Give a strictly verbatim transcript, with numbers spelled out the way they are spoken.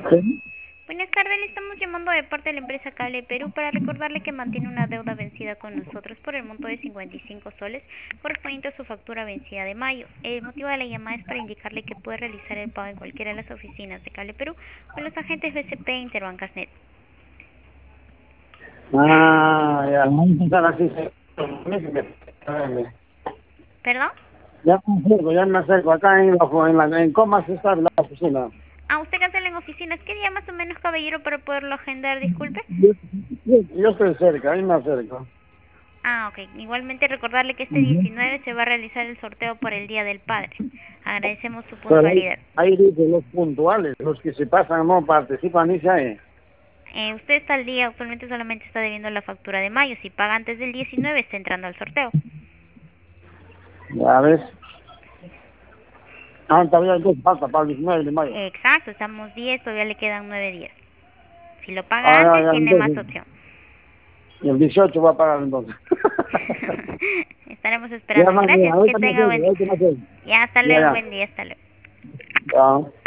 Sí. Buenas tardes, le estamos llamando de parte de la empresa Cable Perú para recordarle que mantiene una deuda vencida con nosotros por el monto de cincuenta y cinco soles correspondiente a su factura vencida de mayo. El motivo de la llamada es para indicarle que puede realizar el pago en cualquiera de las oficinas de Cable Perú o en los agentes B C P e Interbancasnet. Ah, ya, vamos a empezar así. ¿Perdón? Ya me acerco, ya me acerco. Acá en, la, en, la, en Comas está la oficina. Ah, usted cancela en oficinas. ¿Qué día más o menos, caballero, para poderlo agendar? Disculpe. Yo, yo, yo estoy cerca, ahí me acerco. Ah, ok. Igualmente recordarle que este Ujú. diecinueve se va a realizar el sorteo por el Día del Padre. Agradecemos su Pero ahí, puntualidad. ahí dice los puntuales, los que se pasan no participan, dice ahí. Eh, usted está al día, actualmente solamente está debiendo la factura de mayo. Si paga antes del diecinueve, está entrando al sorteo. Ya ves. Ah, todavía hay dos falta para el diecinueve de mayo. Exacto, estamos diez, todavía le quedan nueve días. Si lo paga Ah, ya, antes, ya, tiene más entonces. opción. Y el dieciocho va a pagar entonces. Estaremos Ya, esperando. más, ya, Gracias, que ahorita me tenga acerco, buen día. ahorita me acerco. Ya, hasta Ya, luego, ya. buen día, hasta luego. Ya.